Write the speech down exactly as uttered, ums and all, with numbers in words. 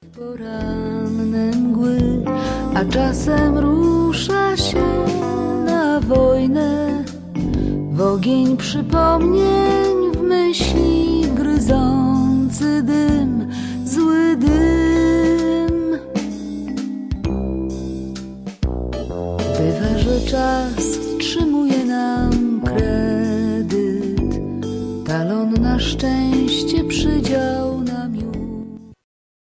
Poranne mgły, a czasem rusza się na wojnę, w ogień przypomnień, w myśli gryzący dym, zły dym. Bywa, że czas wstrzymuje nam kredyt, talon na szczęście, przydział